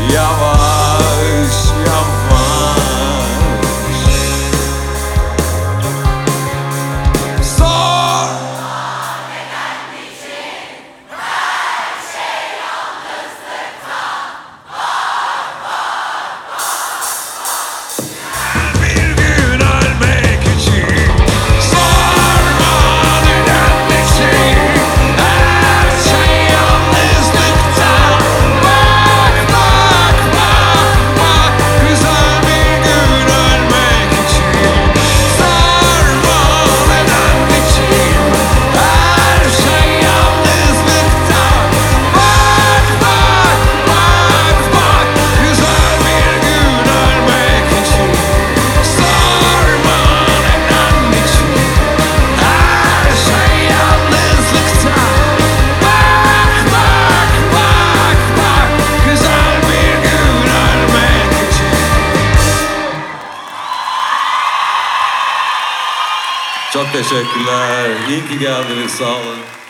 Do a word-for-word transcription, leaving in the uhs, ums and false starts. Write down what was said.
yavaş yavaş. Zor bir gün ölmek için, sorma neden için, her şey yalnızlıkta. Bak bak bak bak, güzel bir gün ölmek için, sorma neden için, her şey yalnızlıkta. Bak bak bak bak, güzel bir gün ölmek için, sorma neden için, her şey yalnızlıkta. Bak bak bak bak, güzel bir gün ölmek için. Çok teşekkürler. İyi ki geldiniz. Sağ olun.